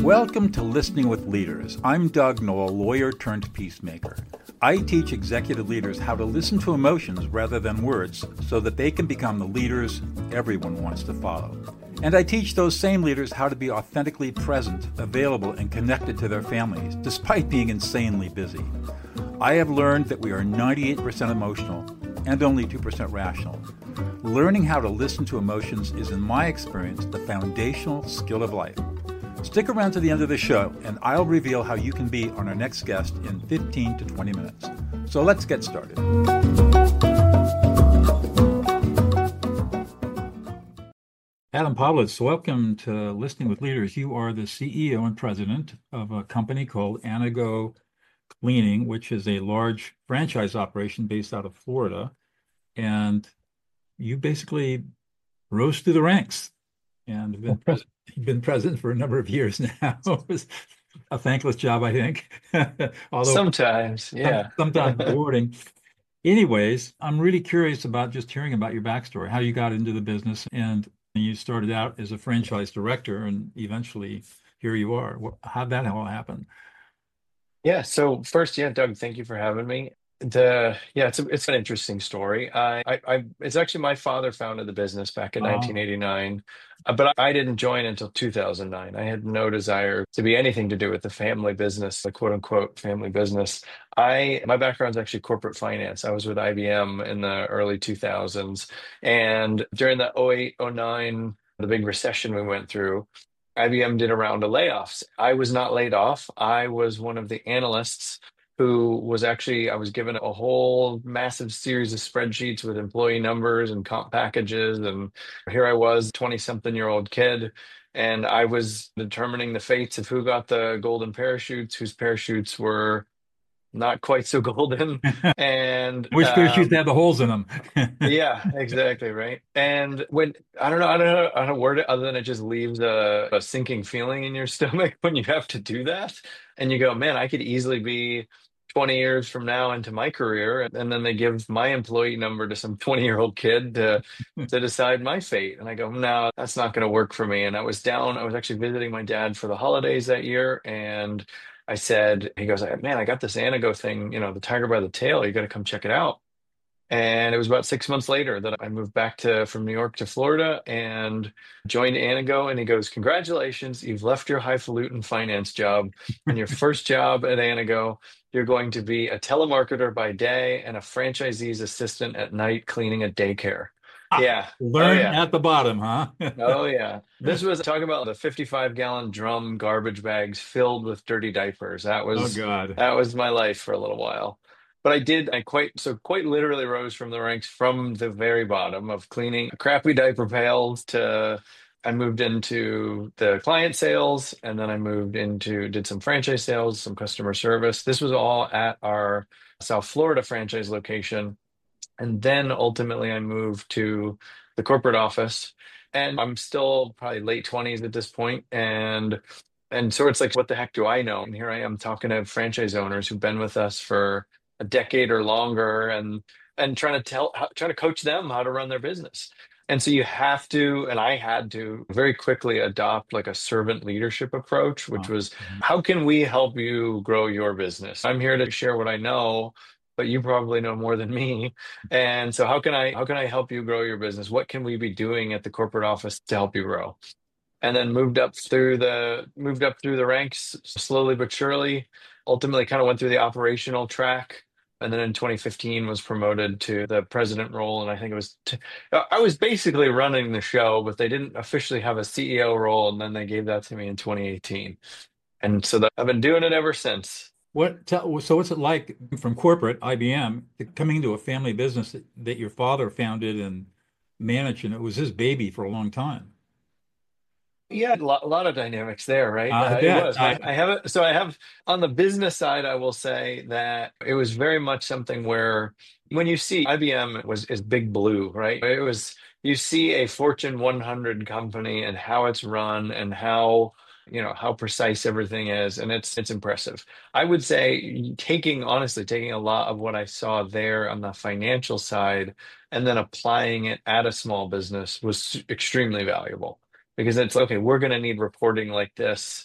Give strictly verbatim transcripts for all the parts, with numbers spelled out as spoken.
Welcome to Listening with Leaders. I'm Doug Noll, lawyer turned peacemaker. I teach executive leaders how to listen to emotions rather than words so that they can become the leaders everyone wants to follow. And I teach those same leaders how to be authentically present, available, and connected to their families, despite being insanely busy. I have learned that we are ninety-eight percent emotional and only two percent rational. Learning how to listen to emotions is, in my experience, the foundational skill of life. Stick around to the end of the show, and I'll reveal how you can be on our next guest in fifteen to twenty minutes. So let's get started. Adam Pawlitz, welcome to Listening with Leaders. You are the C E O and president of a company called Anago Cleaning, which is a large franchise operation based out of Florida. And you basically rose through the ranks and have been president. You've been president for a number of years now. It was a thankless job, I think. Although Sometimes, yeah. some, sometimes rewarding. Anyways, I'm really curious about just hearing about your backstory, how you got into the business, and you started out as a franchise director, and eventually here you are. How'd that all happen? Yeah. So first, yeah, Doug, thank you for having me. The yeah, it's a, it's an interesting story. I, I, I it's actually my father founded the business back in Oh, nineteen eighty-nine, uh, but I didn't join until two thousand nine. I had no desire to be anything to do with the family business, the quote unquote family business. I my background's actually corporate finance. I was with I B M in the early two thousands, and during the oh 08, oh nine, the big recession we went through. I B M did a round of layoffs. I was not laid off. I was one of the analysts who was actually, I was given a whole massive series of spreadsheets with employee numbers and comp packages. And here I was, twenty something year old kid. And I was determining the fates of who got the golden parachutes, whose parachutes were not quite so golden. And which parachutes um, have the holes in them? yeah, exactly, right. And when I don't know, I don't know how to word it other than it just leaves a, a sinking feeling in your stomach when you have to do that. And you go, man, I could easily be twenty years from now into my career. And then they give my employee number to some twenty year old kid to to decide my fate. And I go, no, that's not going to work for me. And I was down, I was actually visiting my dad for the holidays that year. And I said, he goes, man, I got this Anago thing, you know, the tiger by the tail. You got to come check it out. And it was about six months later that I moved back to from New York to Florida and joined Anago. And he goes, congratulations, you've left your highfalutin finance job. And your first job at Anago, you're going to be a telemarketer by day and a franchisee's assistant at night cleaning a daycare. Ah, Yeah. Oh, learn yeah. at the bottom, huh? Oh, yeah. This was talking about the fifty-five gallon drum garbage bags filled with dirty diapers. That Oh, was God. that was my life for a little while. But I did, I quite so quite literally rose from the ranks from the very bottom of cleaning crappy diaper pails to I moved into the client sales, and then I moved into did some franchise sales, some customer service. This was all at our South Florida franchise location. And then ultimately I moved to the corporate office, and I'm still probably late twenties at this point. And and so it's like, what the heck do I know? And here I am talking to franchise owners who've been with us for a decade or longer, and and trying to tell how, trying to coach them how to run their business. And so you have to, and I had to very quickly adopt like a servant leadership approach, which Oh, was, mhm. how can we help you grow your business? I'm here to share what I know, but you probably know more than me. And so how can I how can I help you grow your business? What can we be doing at the corporate office to help you grow? And then moved up through the moved up through the ranks slowly but surely. Ultimately kind of went through the operational track. And then in twenty fifteen was promoted to the president role. And I think it was t I was basically running the show, but they didn't officially have a C E O role. And then they gave that to me in twenty eighteen. And so that, I've been doing it ever since. What tell, so what's it like from corporate I B M to coming into a family business that, that your father founded and managed, and it was his baby for a long time? Yeah, a lot, a lot of dynamics there, right? I Uh, it bet. was I my, I have it. So I have on the business side, I will say that it was very much something where when you see I B M was is big blue, right? It was, you see a Fortune one hundred company and how it's run and how, you know, how precise everything is. And it's, it's impressive. I would say taking, honestly, taking a lot of what I saw there on the financial side and then applying it at a small business was extremely valuable, because it's okay, we're going to need reporting like this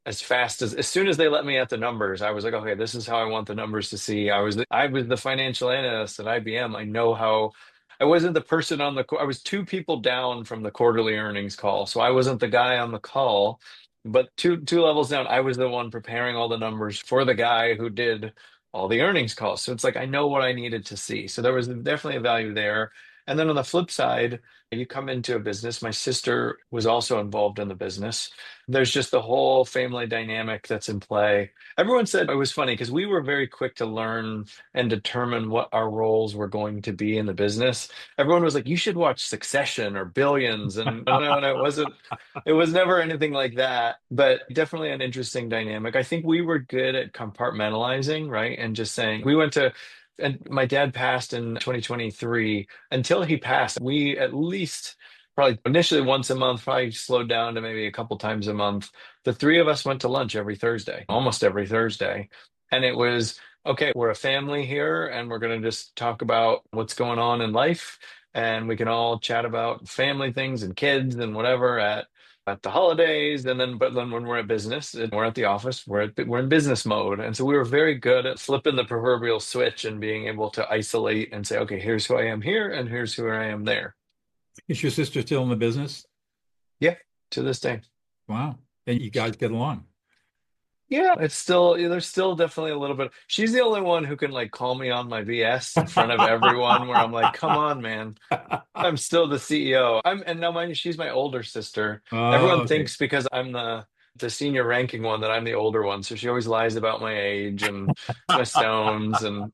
as fast as as soon as they let me at the numbers, I was like, okay, this is how I want the numbers to see. I was the, I was the financial analyst at I B M. I know how. I wasn't the person on the. I was two people down from the quarterly earnings call, so I wasn't the guy on the call, but two two levels down, I was the one preparing all the numbers for the guy who did all the earnings calls. So it's like I know what I needed to see. So there was definitely a value there. And then on the flip side, you come into a business. My sister was also involved in the business. There's just the whole family dynamic that's in play. Everyone said it was funny because we were very quick to learn and determine what our roles were going to be in the business. Everyone was like, "You should watch Succession or Billions," and no, no, it wasn't. It was never anything like that. But definitely an interesting dynamic. I think we were good at compartmentalizing, right, and just saying we went to. And my dad passed in twenty twenty-three. Until he passed, we at least probably initially once a month, probably slowed down to maybe a couple times a month. The three of us went to lunch every Thursday, almost every Thursday. And it was, okay, we're a family here and we're going to just talk about what's going on in life. And we can all chat about family things and kids and whatever at at the holidays. And then, but then when we're at business and we're at the office, we're at, we're in business mode. And so we were very good at flipping the proverbial switch and being able to isolate and say, okay, here's who I am here and here's who I am there. Is your sister still in the business? Yeah, to this day. Wow. And you guys get along. Yeah, it's still, there's still definitely a little bit. She's the only one who can like call me on my B S in front of everyone where I'm like, come on, man. I'm still the C E O. I'm, and now mind you, she's my older sister. Oh, Everyone okay. thinks because I'm the the senior ranking one that I'm the older one. So she always lies about my age and my stones and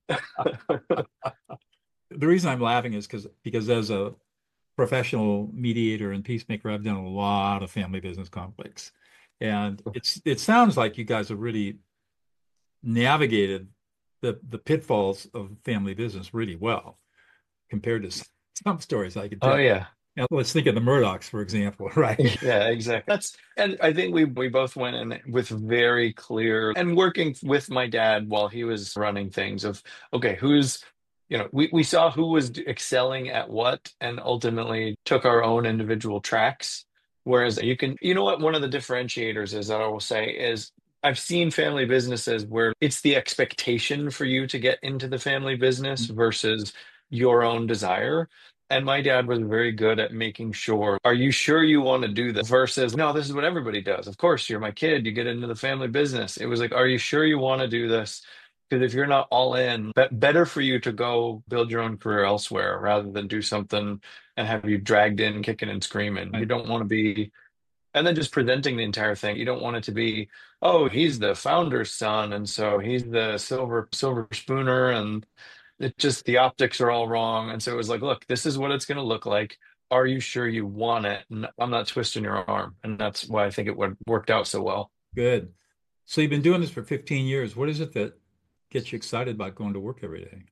The reason I'm laughing is because because as a professional mediator and peacemaker, I've done a lot of family business conflicts. And it's it sounds like you guys have really navigated the the pitfalls of family business really well compared to s- some stories I could oh tell. yeah. Now, let's think of the Murdochs, for example, right? Yeah, exactly. That's and I think we we both went in with very clear and working with my dad while he was running things of okay, who's you know, we, we saw who was excelling at what and ultimately took our own individual tracks. Whereas you can, you know what, one of the differentiators is that I will say is I've seen family businesses where it's the expectation for you to get into the family business versus your own desire. And my dad was very good at making sure, are you sure you want to do this? Versus, no, this is what everybody does. Of course, you're my kid, you get into the family business. It was like, are you sure you want to do this? Because if you're not all in, be better for you to go build your own career elsewhere rather than do something and have you dragged in kicking and screaming. You Right. don't want to be, and then just presenting the entire thing. You don't want it to be, oh, he's the founder's son, and so he's the silver silver spooner, and it just the optics are all wrong. And so it was like, look, this is what it's going to look like. Are you sure you want it? And I'm not twisting your arm, and that's why I think it would worked out so well. Good. So you've been doing this for fifteen years. What is it that gets you excited about going to work every day?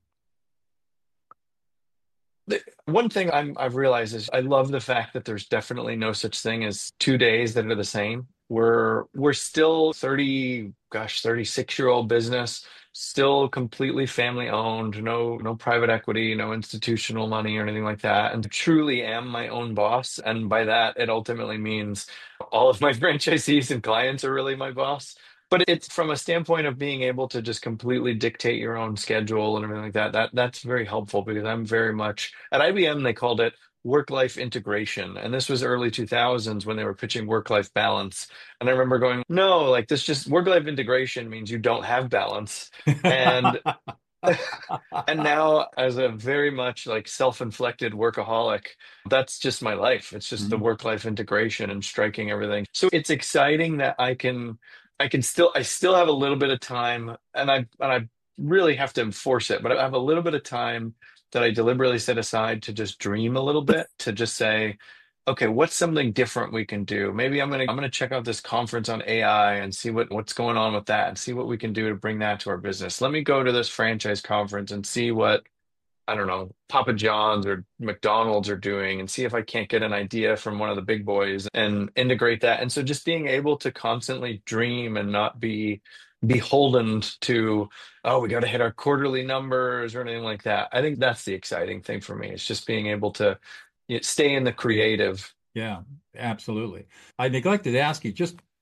The- One thing I'm, I've realized is I love the fact that there's definitely no such thing as two days that are the same. We're we're still thirty, gosh, thirty-six year old business, still completely family owned, no no private equity, no institutional money or anything like that, and truly am my own boss. And by that, it ultimately means all of my franchisees and clients are really my boss. But it's from a standpoint of being able to just completely dictate your own schedule and everything like that. That that's very helpful because I'm very much at I B M, they called it work-life integration. And this was early two thousands when they were pitching work-life balance. And I remember going, no, like this just work-life integration means you don't have balance. And and now as a very much like self-inflicted workaholic, that's just my life. It's just the Mhm. work-life integration and striking everything. So it's exciting that I can I can still I still have a little bit of time and I and I really have to enforce it, but I have a little bit of time that I deliberately set aside to just dream a little bit, to just say, okay, what's something different we can do? Maybe I'm gonna I'm gonna check out this conference on A I and see what what's going on with that and see what we can do to bring that to our business. Let me go to this franchise conference and see what I don't know, Papa John's or McDonald's are doing and see if I can't get an idea from one of the big boys and integrate that. And so just being able to constantly dream and not be beholden to, oh, we got to hit our quarterly numbers or anything like that. I think that's the exciting thing for me. It's just being able to you know, stay in the creative. Yeah, absolutely. I neglected to ask you just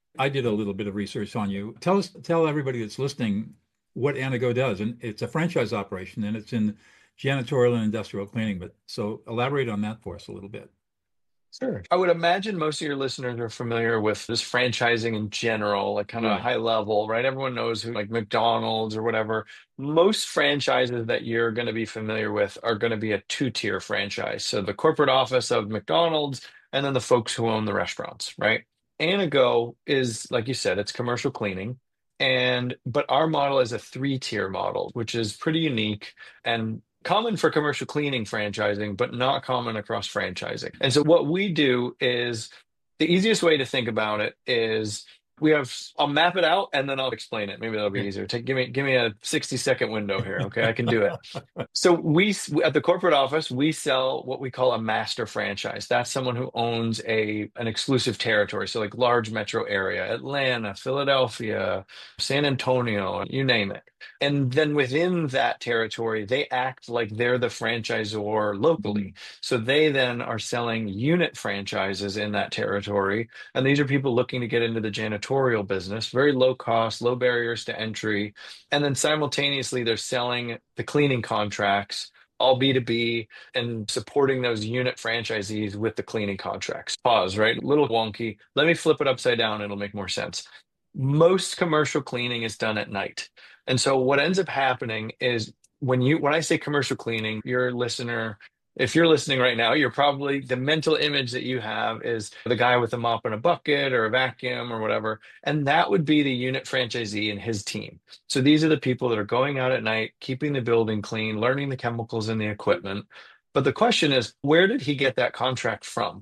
I did a little bit of research on you. Tell us, tell everybody that's listening what Anago does. And it's a franchise operation and it's in janitorial and industrial cleaning. But so elaborate on that for us a little bit. Sure. I would imagine most of your listeners are familiar with just franchising in general, like kind of a Right. high level, right? Everyone knows who, like McDonald's or whatever. Most franchises that you're going to be familiar with are going to be a two-tier franchise. So the corporate office of McDonald's and then the folks who own the restaurants, right? Anago is, like you said, it's commercial cleaning. And but our model is a three-tier model, which is pretty unique. And common for commercial cleaning franchising, but not common across franchising. And so what we do is the easiest way to think about it is we have I'll map it out and then I'll explain it. Maybe that'll be Okay. easier. Take give me give me a sixty second window here. Okay, I can do it. So we at the corporate office, we sell what we call a master franchise. That's someone who owns a an exclusive territory. So like large metro area, Atlanta, Philadelphia, San Antonio, you name it. And then within that territory, they act like they're the franchisor Mhm. locally. So they then are selling unit franchises in that territory. And these are people looking to get into the janitorial business, very low cost, low barriers to entry. And then simultaneously, they're selling the cleaning contracts, all B two B, and supporting those unit franchisees with the cleaning contracts. Pause, right? A little wonky. Let me flip it upside down. It'll make more sense. Most commercial cleaning is done at night. And so what ends up happening is when you when I say commercial cleaning, your listener, if you're listening right now, you're probably the mental image that you have is the guy with a mop and a bucket or a vacuum or whatever. And that would be the unit franchisee and his team. So these are the people that are going out at night, keeping the building clean, learning the chemicals and the equipment. But the question is, where did he get that contract from?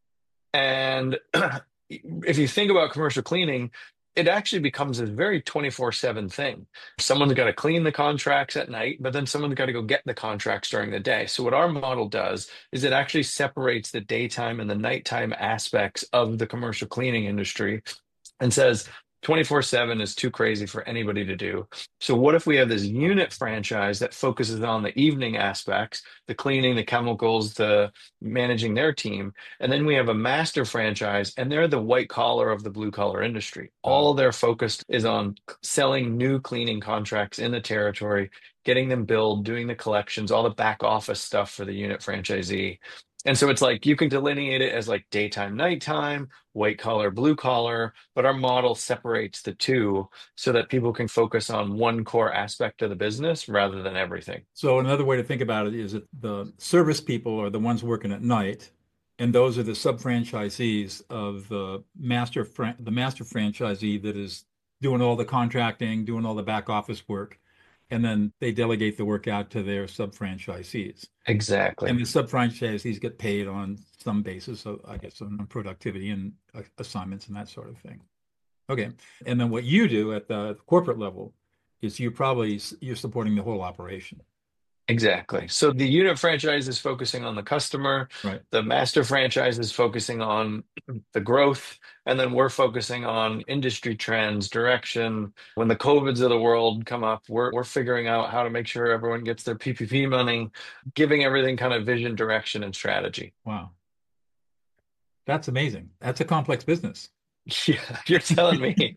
And if you think about commercial cleaning, it actually becomes a very twenty-four seven thing. Someone's got to clean the contracts at night, but then someone's got to go get the contracts during the day. So what our model does is it actually separates the daytime and the nighttime aspects of the commercial cleaning industry and says twenty-four seven is too crazy for anybody to do. So what if we have this unit franchise that focuses on the evening aspects, the cleaning, the chemicals, the managing their team, and then we have a master franchise and they're the white collar of the blue collar industry. Wow. All their focus is on selling new cleaning contracts in the territory, getting them billed, doing the collections, all the back office stuff for the unit franchisee. And so it's like you can delineate it as like daytime, nighttime, white collar, blue collar, but our model separates the two so that people can focus on one core aspect of the business rather than everything. So another way to think about it is that the service people are the ones working at night, and those are the sub-franchisees of the master fran the master franchisee that is doing all the contracting, doing all the back office work, and then they delegate the work out to their sub-franchisees. And Exactly. the sub-franchisees get paid on some basis, so I guess on productivity and uh, assignments and that sort of thing. Okay. And then what you do at the corporate level is you probably you're supporting the whole operation. Exactly. So the unit franchise is focusing on the customer, Right. the master franchise is focusing on the growth, and then we're focusing on industry trends, direction. When the COVIDs of the world come up, we're we're figuring out how to make sure everyone gets their P P P money, giving everything kind of vision, direction, and strategy. Wow. That's amazing. That's a complex business. Yeah, you're telling me.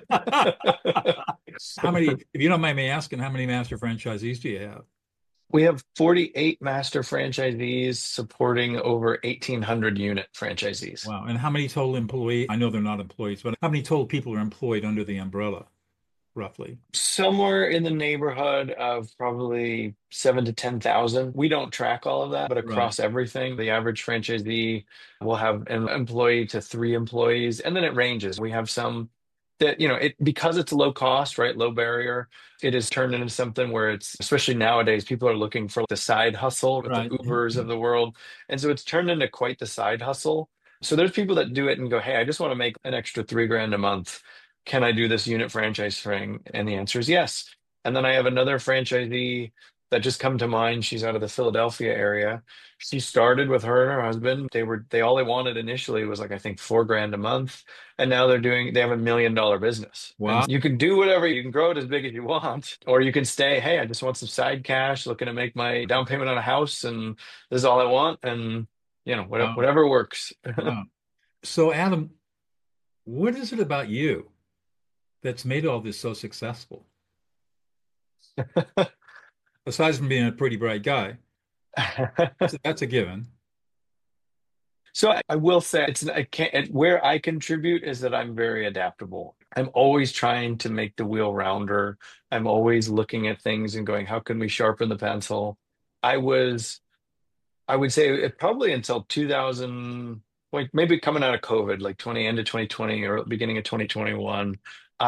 How many, if you don't mind me asking, how many master franchisees do you have? We have forty-eight master franchisees supporting over eighteen hundred unit franchisees. Wow. And how many total employees? I know they're not employees, but how many total people are employed under the umbrella, roughly? Somewhere in the neighborhood of probably seven to ten thousand. We don't track all of that, but Right. across everything, the average franchisee will have an employee to three employees, and then it ranges. We have some that, you know, it because it's low cost, right? Low barrier, it has turned into something where it's, especially nowadays, people are looking for the side hustle with the Right. Ubers of the world. And so it's turned into quite the side hustle. So there's people that do it and go, hey, I just want to make an extra three grand a month. Can I do this unit franchise thing? And the answer is yes. And then I have another franchisee that just come to mind. She's out of the Philadelphia area. She started with her and her husband. They were they all they wanted initially was like I think four grand a month, and now they're doing they have a million dollar business. And Wow. you can do whatever you can grow it as big as you want, or you can stay. Hey, I just want some side cash, looking to make my down payment on a house, and this is all I want, and you know whatever Wow. whatever works. Wow. So, Adam, What is it about you that's made all this so successful? Aside from being a pretty bright guy, that's, that's a given. So I, I will say it's I can't where I contribute is that I'm very adaptable. I'm always trying to make the wheel rounder. I'm always looking at things and going, how can we sharpen the pencil? I was, I would say it probably until two thousand, like maybe coming out of COVID, like twenty end of twenty twenty or beginning of twenty twenty-one.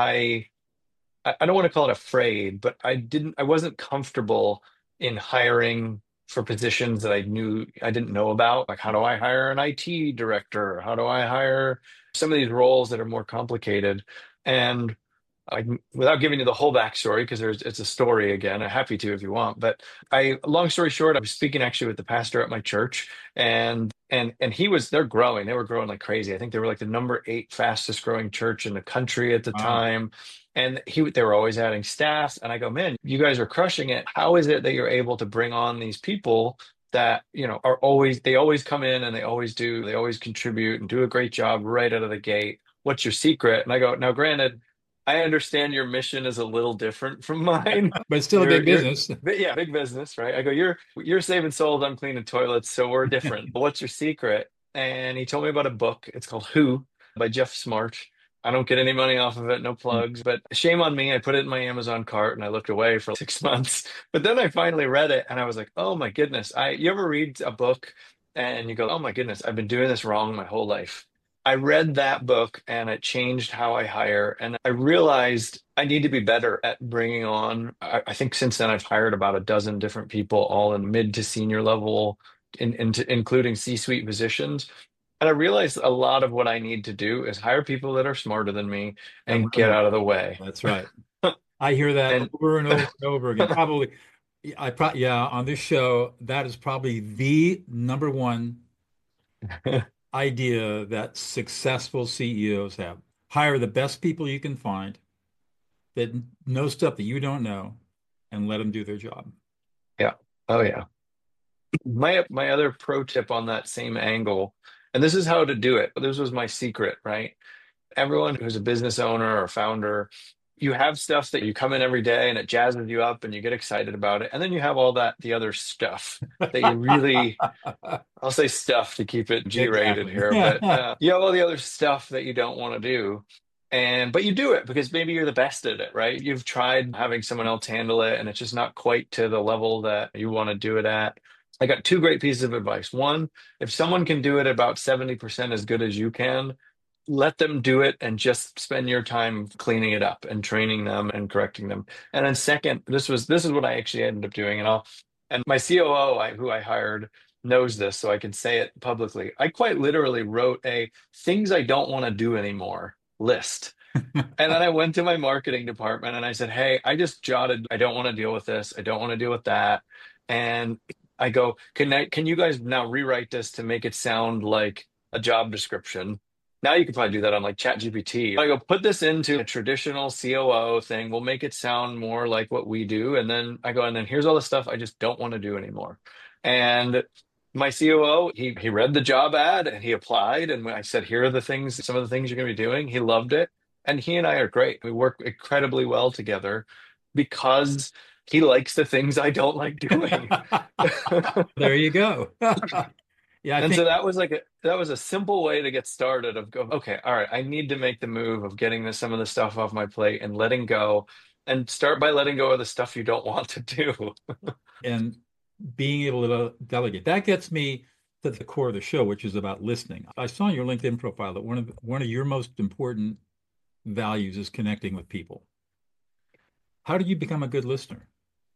I I I don't want to call it afraid, but I didn't, I wasn't comfortable in hiring for positions that I knew I didn't know about. Like, how do I hire an I T director? How do I hire some of these roles that are more complicated? And I, without giving you the whole backstory, because there's it's a story again. I'm happy to if you want. But I, long story short, I was speaking actually with the pastor at my church, and and and he was they're growing. They were growing like crazy. I think they were like the number eight fastest growing church in the country at the Wow. time. And he they were always adding staff. And I go, man, you guys are crushing it. How is it that you're able to bring on these people that, you know, are always they always come in and they always do, they always contribute and do a great job right out of the gate? What's your secret? And I go, now, granted, I understand your mission is a little different from mine. But it's still a You're big you're business. but yeah, big business, right? I go, you're you're saving souls, I'm cleaning toilets, so we're different. But what's your secret? And he told me about a book. It's called Who by Jeff Smart. I don't get any money off of it, no plugs, but shame on me. I put it in my Amazon cart and I looked away for six months. But then I finally read it and I was like, oh my goodness. I you ever read a book and you go, oh my goodness, I've been doing this wrong my whole life. I read that book and it changed how I hire. And I realized I need to be better at bringing on. I, I think since then I've hired about a dozen different people, all in mid to senior level, in, in, including C-suite positions. And I realized a lot of what I need to do is hire people that are smarter than me And and learn get more. out of the way. That's right. I hear that And over and over and over again. Probably, I probably, yeah, on this show, that is probably the number one idea that successful C E Os have. Hire the best people you can find that know stuff that you don't know and let them do their job. yeah, oh yeah. My my other pro tip on that same angle, and this is how to do it. This was my secret, right? Everyone who's a business owner or founder, you have stuff that you come in every day and it jazzes you up and you get excited about it. And then you have all that, the other stuff that you really, I'll say stuff to keep it G-rated Exactly. here, but uh, you have all the other stuff that you don't want to do. And but you do it because maybe you're the best at it, right? You've tried having someone else handle it and it's just not quite to the level that you want to do it at. I got two great pieces of advice. One, if someone can do it about seventy percent as good as you can, let them do it and just spend your time cleaning it up and training them and correcting them. And then second, this was this is what I actually ended up doing. And I'll and my C O O, I, who I hired, knows this, so I can say it publicly. I quite literally wrote a things I don't want to do anymore list. And then I went to my marketing department and I said, hey, I just jotted, I don't want to deal with this. I don't want to deal with that. And I go, can I, can you guys now rewrite this to make it sound like a job description? Now you could probably do that on like ChatGPT. I go, put this into a traditional C O O thing. We'll make it sound more like what we do. And then I go, and then here's all the stuff I just don't want to do anymore. And my C O O, he he read the job ad and he applied. And when I said, here are the things, some of the things you're going to be doing, he loved it. And he and I are great. We work incredibly well together because he likes the things I don't like doing. There you go. Yeah, I And think so that was like a that was a simple way to get started of go, okay, all right, I need to make the move of getting this, some of the stuff off my plate and letting go and start by letting go of the stuff you don't want to do. and being able to delegate. That gets me to the core of the show, which is about listening. I saw in your LinkedIn profile that one of one of your most important values is connecting with people. How did you become a good listener?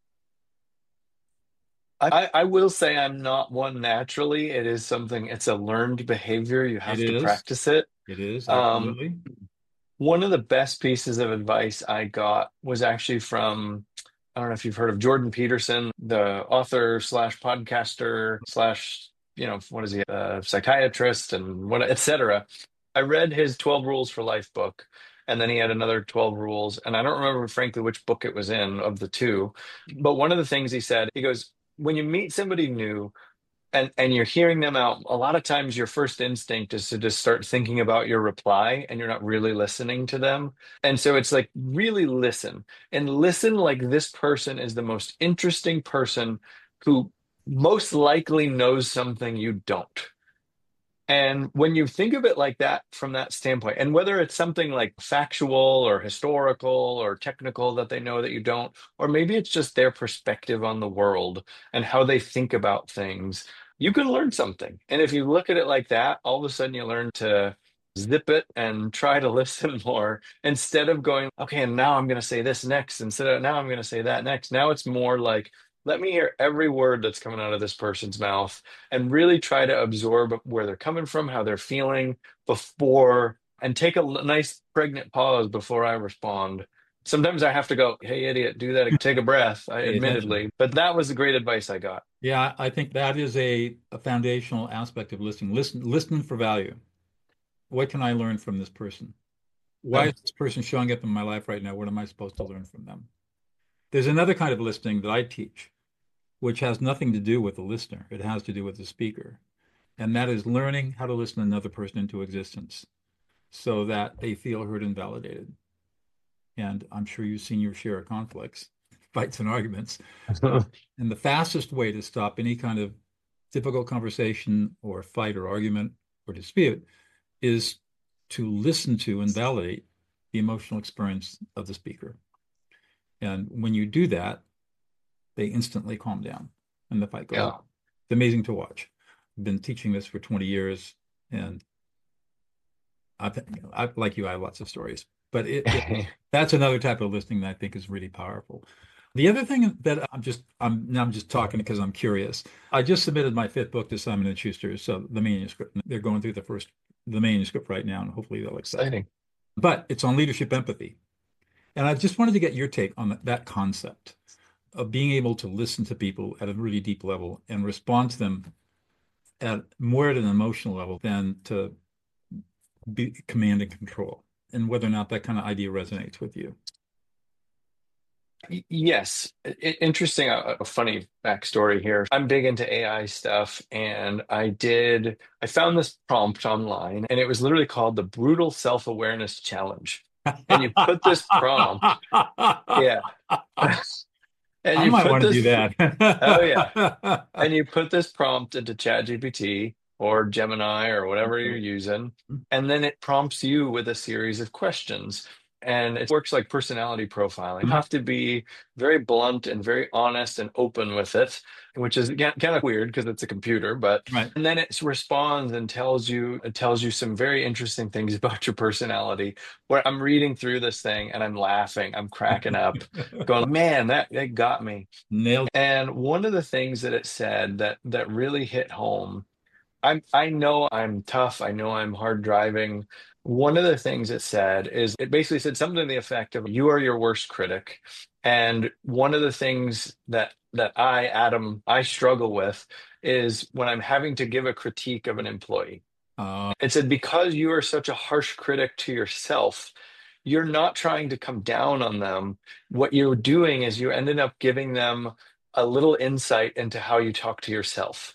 I, I will say I'm not one naturally. It is something, it's a learned behavior. You It have to is. practice it. It is, Um, absolutely. one of the best pieces of advice I got was actually from, I don't know if you've heard of Jordan Peterson, the author slash podcaster slash, you know, what is he, a psychiatrist and what, et cetera. I read his twelve Rules for Life book, and then he had another twelve rules. And I don't remember, frankly, which book it was in of the two. But one of the things he said, he goes, when you meet somebody new, and and you're hearing them out, a lot of times your first instinct is to just start thinking about your reply and you're not really listening to them. And so it's like really listen and listen like this person is the most interesting person who most likely knows something you don't. And when you think of it like that from that standpoint, and whether it's something like factual or historical or technical that they know that you don't, or maybe it's just their perspective on the world and how they think about things, you can learn something. And if you look at it like that, all of a sudden you learn to zip it and try to listen more instead of going, okay, and now I'm going to say this next, instead of now I'm going to say that next. Now it's more like, let me hear every word that's coming out of this person's mouth and really try to absorb where they're coming from, how they're feeling before, and take a l- nice pregnant pause before I respond. Sometimes I have to go, hey, idiot, do that, take a breath, I, Pay attention. admittedly. But that was the great advice I got. Yeah, I think that is a, a foundational aspect of listening. Listen, listening for value. What can I learn from this person? Why Yeah. is this person showing up in my life right now? What am I supposed to learn from them? There's another kind of listening that I teach, which has nothing to do with the listener. It has to do with the speaker. And that is learning how to listen another person into existence so that they feel heard and validated. And I'm sure you've seen your share of conflicts, fights, and arguments. Uh, and the fastest way to stop any kind of difficult conversation or fight or argument or dispute is to listen to and validate the emotional experience of the speaker. And when you do that, they instantly calm down and the fight goes away. Yeah. It's amazing to watch. I've been teaching this for twenty years, and I've, you know, I, like you, I have lots of stories. But it, it, that's another type of listening that I think is really powerful. The other thing that I'm just I'm now I'm just talking because I'm curious. I just submitted my fifth book to Simon and Schuster, so the manuscript. They're going through the first the manuscript right now, and hopefully they'll accept it. Exciting. But it's on leadership empathy, and I just wanted to get your take on that, that concept of being able to listen to people at a really deep level and respond to them at more at an emotional level than to be command and control, and whether or not that kind of idea resonates with you. Y- Yes, I- interesting. A, a funny backstory here. I'm big into A I stuff, and I did. I found this prompt online, and it was literally called the Brutal Self-Awareness Challenge. And you put this prompt, yeah, and I you might put want to do this. Oh yeah, that. and you put this prompt into ChatGPT or Gemini or whatever you're using, and then it prompts you with a series of questions. And it works like personality profiling. You have to be very blunt and very honest and open with it, which is again kind of weird because it's a computer, but Right. and then it responds and tells you it tells you some very interesting things about your personality. Where I'm reading through this thing and I'm laughing, I'm cracking up, going, man, that, that got me. Nailed. And one of the things that it said that that really hit home, I'm I know I'm tough, I know I'm hard driving. One of the things it said is it basically said something to the effect of you are your worst critic. And one of the things that that I, Adam, I struggle with is when I'm having to give a critique of an employee. Uh, It said because you are such a harsh critic to yourself, you're not trying to come down on them. What you're doing is you ended up giving them a little insight into how you talk to yourself.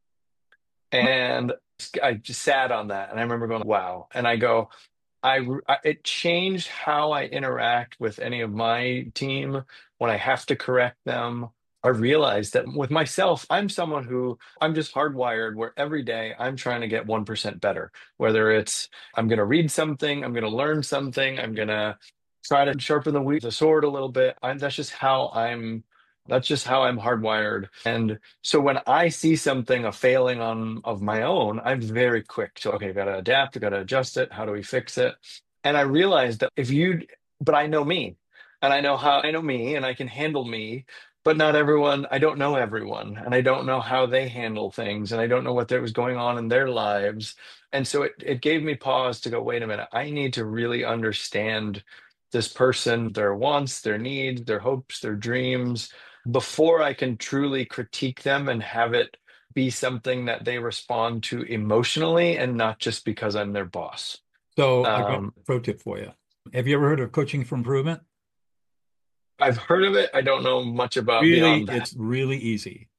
And I just sat on that and I remember going, wow. And I go, I, I it changed how I interact with any of my team when I have to correct them. I realized that with myself, I'm someone who I'm just hardwired where every day I'm trying to get one percent better. Whether it's I'm going to read something, I'm going to learn something, I'm going to try to sharpen the, the sword a little bit. I, that's just how I'm. That's just how I'm hardwired. And so when I see something, a failing on of my own, I'm very quick to, okay, got to adapt, got to adjust it. How do we fix it? And I realized that if you, but I know me and I know how I know me and I can handle me, but not everyone, I don't know everyone and I don't know how they handle things and I don't know what there was going on in their lives. And so it, it gave me pause to go, wait a minute, I need to really understand this person, their wants, their needs, their hopes, their dreams before I can truly critique them and have it be something that they respond to emotionally and not just because I'm their boss. so I got Um, a pro tip for you. Have you ever heard of coaching for improvement? I've heard of it. I don't know much about Really, beyond that. it's really easy.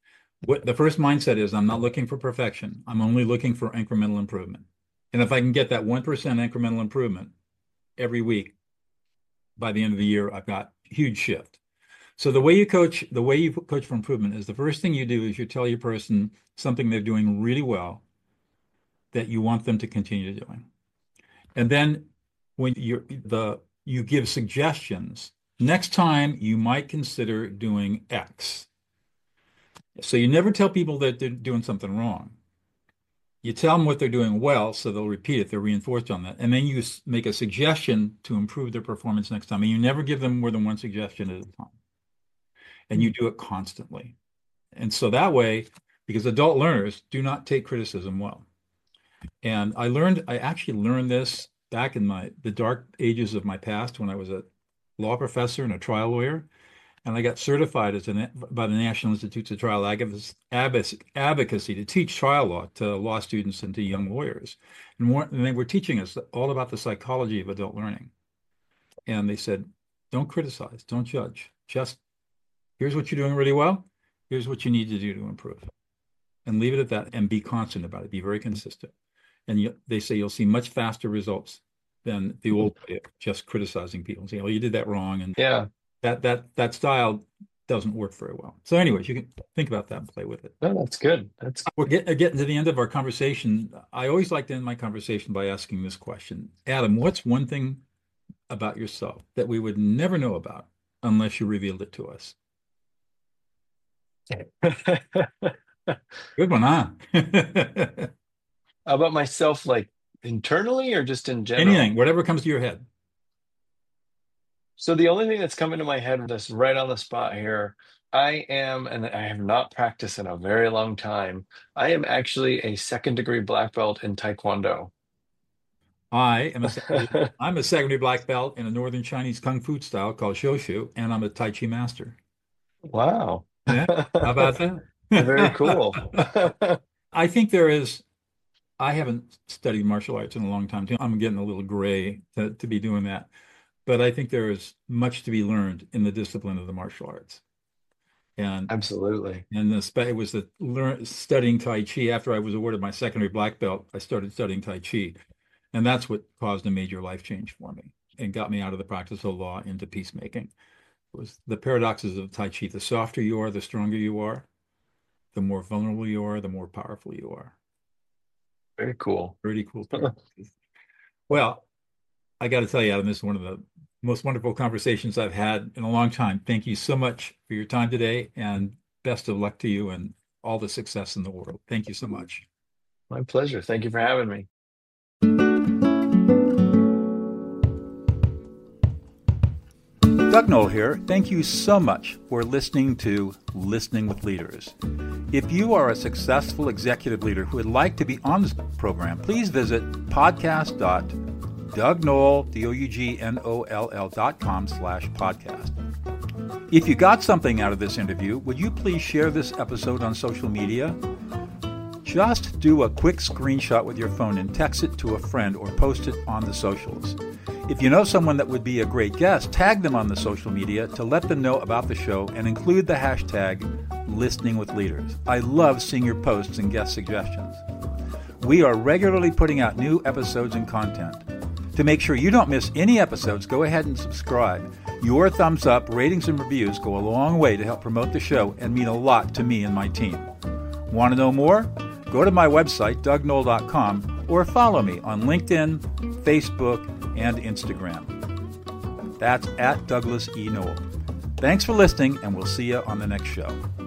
What the first mindset is, I'm not looking for perfection. I'm only looking for incremental improvement. And if I can get that one percent incremental improvement every week, by the end of the year, I've got huge shift. So the way you coach, the way you coach for improvement is the first thing you do is you tell your person something they're doing really well that you want them to continue doing. And then when you're the you give suggestions, next time you might consider doing X. So you never tell people that they're doing something wrong. You tell them what they're doing well, so they'll repeat it. They're reinforced on that. And then you make a suggestion to improve their performance next time. And you never give them more than one suggestion at a time. And you do it constantly. And so that way, because adult learners do not take criticism well. And I learned, I actually learned this back in my the dark ages of my past when I was a law professor and a trial lawyer. And I got certified as an, by the National Institutes of Trial Advocacy to teach trial law to law students and to young lawyers. And, more, and they were teaching us all about the psychology of adult learning. And they said, don't criticize, don't judge. Just here's what you're doing really well. Here's what you need to do to improve. And leave it at that and be constant about it. Be very consistent. And you, they say you'll see much faster results than the old way of just criticizing people and saying, oh, you did that wrong. And Yeah. That that that style doesn't work very well. So anyways, you can think about that and play with it. No, that's good. That's We're get, getting to the end of our conversation. I always like to end my conversation by asking this question. Adam, what's one thing about yourself that we would never know about unless you revealed it to us? Good one, huh? How about myself, like internally or just in general? Anything, whatever comes to your head. So the only thing that's coming to my head that's right on the spot here, I am, and I have not practiced in a very long time. I am actually a second degree black belt in Taekwondo. I am a I'm a second degree black belt in a Northern Chinese Kung Fu style called Shoshu, and I'm a Tai Chi master. Wow. Yeah, how about that? Very cool. I think there is, I haven't studied martial arts in a long time too. I'm getting a little gray to, to be doing that. But I think there is much to be learned in the discipline of the martial arts. And Absolutely. and the, it was the learn, studying Tai Chi. After I was awarded my secondary black belt, I started studying Tai Chi. And that's what caused a major life change for me and got me out of the practice of law into peacemaking. It was the paradoxes of Tai Chi. The softer you are, the stronger you are. The more vulnerable you are, the more powerful you are. Very cool. Pretty cool. Well, I got to tell you, Adam, this is one of the most wonderful conversations I've had in a long time. Thank you so much for your time today, and best of luck to you and all the success in the world. Thank you so much. My pleasure. Thank you for having me. Doug Noll here. Thank you so much for listening to Listening with Leaders. If you are a successful executive leader who would like to be on this program, please visit podcast dot Doug Noll, D O U G N O L L dot com slash podcast. If you got something out of this interview, would you please share this episode on social media? Just do a quick screenshot with your phone and text it to a friend or post it on the socials. If you know someone that would be a great guest, tag them on the social media to let them know about the show and include the hashtag Listening with Leaders. I love seeing your posts and guest suggestions. We are regularly putting out new episodes and content. To make sure you don't miss any episodes, go ahead and subscribe. Your thumbs up, ratings, and reviews go a long way to help promote the show and mean a lot to me and my team. Want to know more? Go to my website, Doug Noll dot com, or follow me on LinkedIn, Facebook, and Instagram. That's at Douglas E. Noll. Thanks for listening, and we'll see you on the next show.